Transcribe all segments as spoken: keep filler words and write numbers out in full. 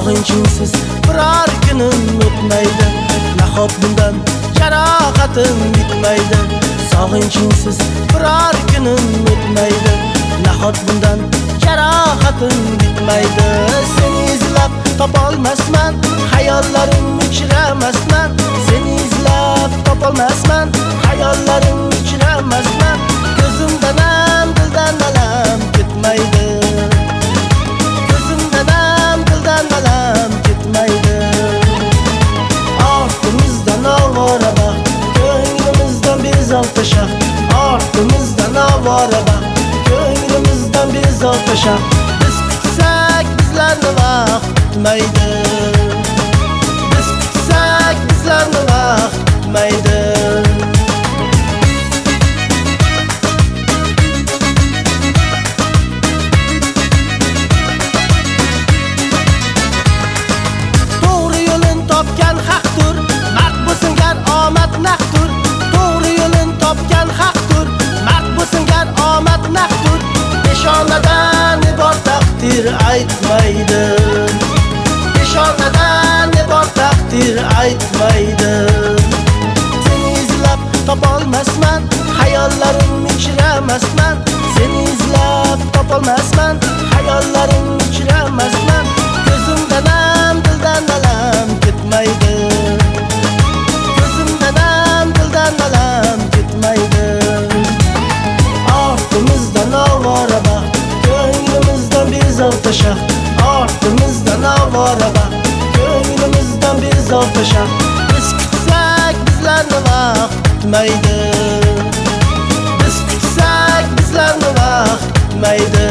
Sog'inchingsiz biror kunim o'tmaydi. Nahot bundan jarohatim bitmaydi. Sog'inchingsiz biror kunim o'tmaydi. Nahot bundan jarohatim bitmaydi. Seni izlab topolmasman, hayollarim uchiramasman. Seni izlab topolmasman, hayollarim uchiramasman. Ko'zimdan ham dildan alam ketmaydi. Ko'zimdan ham dildan alam ketmaydi. Ortimizdan ovora baxt, ko'nglimizdan bezovta shaxt. Ortimizdan ovora baxt, ko'nglimizdan bezovta shaxt. Biz kutsak bizlarni vaqt kutmaydi. Biz kutsak bizlarni vaqt kutmaydi. To'g'ri yo'lin topgan haqdir, mard bo'lsin gar omad naqdir. To'g'ri yo'lin topgan haqdir, mard bo'lsin gar omad naqdir. Peshonadan ne bor taqdir aytmaydi. Peshonadan ne bor taqdir aytmaydi. Seni izlab topolmasman, hayollarim uchiramasman. Seni izlab topolmasman, hayollarim uchiramasman. Ko'zimdan ham dildan alam ketmaydi. Ko'zimdan ham dildan alam ketmaydi. Ortimizdan ovora baxt, ko'nglimizdan bezovta shaxt. Ortimizdan ovora baxt, ko'nglimizdan bezovta shaxt. Biz kutsak bizlarni vaqt kutmaydi. Biz kutsak bizlarni vaqt kutmaydi.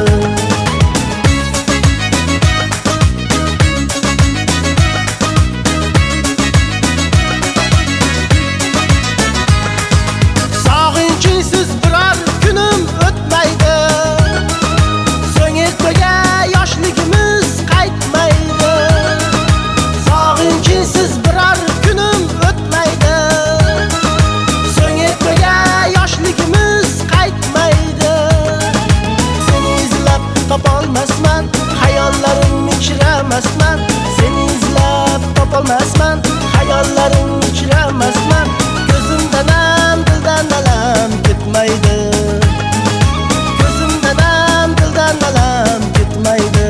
Sog'inchingsiz biror kunim o'tmaydi. So'ngirtaga yoshligimiz qaytmaydi. Sog'inchingsiz biror kunim o'tmaydi. So'ngirtaga yoshligimiz qaytmaydi. Seni izlab topolmasman, hayollarim uchiramasman. Seni izlab topolmasman, hayollarim uchiramasman. Ko'zimdan ham dildan alam ketmaydi. Ko'zimdan ham dildan alam ketmaydi.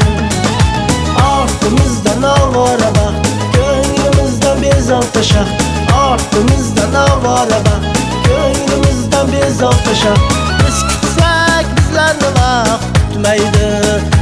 Ortimizdan ovora baxt, ko'nglimizdan bezovta shaxt. Ortimizdan ovora baxt, ko'nglimizdan bezovta shaxt. Biz kutsak bizlarni vaqt kutmaydi.